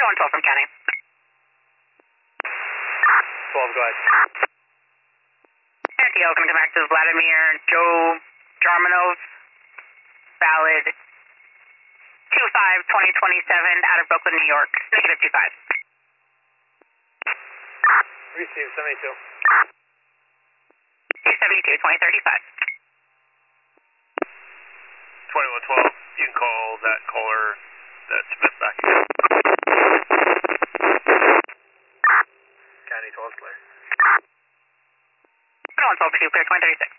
2112 from County. 12, go ahead. RTO going to come back to Vladimir Joe Jarmanov, valid 2/5/2027 out of Brooklyn, New York, negative 25. Receive 72. 272, 2035. 2112, you can call that caller, that Smith back again. County 12 clear. 2112 clear, 2036.